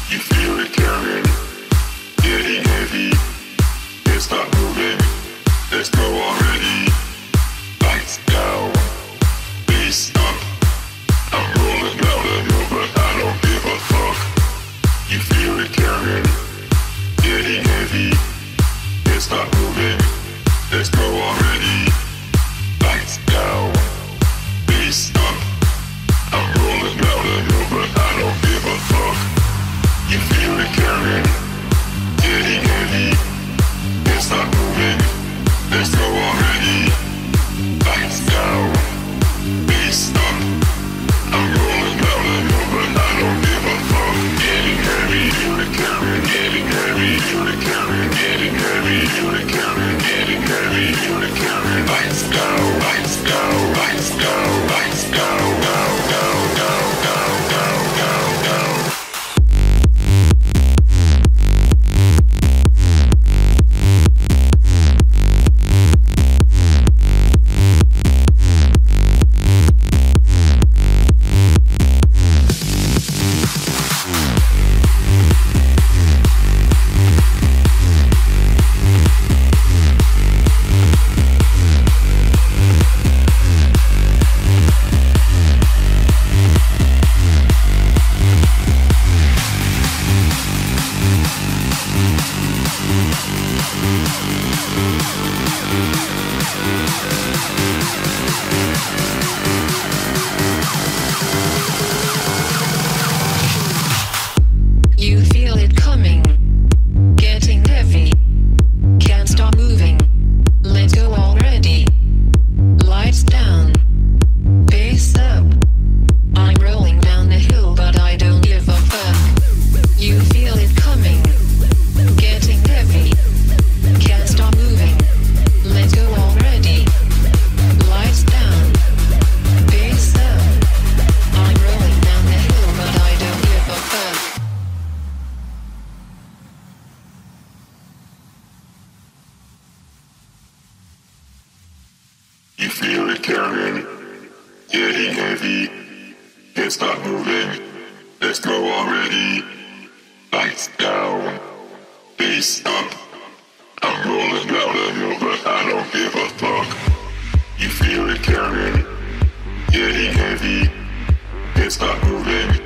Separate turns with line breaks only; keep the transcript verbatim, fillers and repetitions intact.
You feel it coming, getting heavy. Can't stop moving. Let's go already. Lights down, bass up. I'm rolling down the hill, but I don't give a fuck. You feel it coming, getting heavy. Can't stop moving. Let's go already. Lights down, bass up. I'm rolling down the hill, but I don't give a fuck. You feel it coming, getting heavy. Can't stop moving. Let's go already. Lights down, bass up. I'm rolling down the hill, but I don't give a fuck. Getting heavy, feel it coming. Getting heavy, feel it coming. Getting heavy, feel it coming. Getting heavy, feel it coming. Lights down, lights down, lights down, lights down, down, down, down, down, down, down, down.
You feel it coming, getting heavy. Can't stop moving. Let's go already. Lights down, bass up. I'm rolling down the hill, but I don't give a fuck. You feel it coming, getting heavy. Can't stop moving. Let's go already. Lights down, bass up. I'm rolling down the hill, but I don't give a fuck.
You feel it coming, getting heavy. Can't stop moving. Let's go already. Lights down, bass up. I'm rolling down the hill, but I don't give a fuck. You feel it coming, getting heavy. Can't stop moving.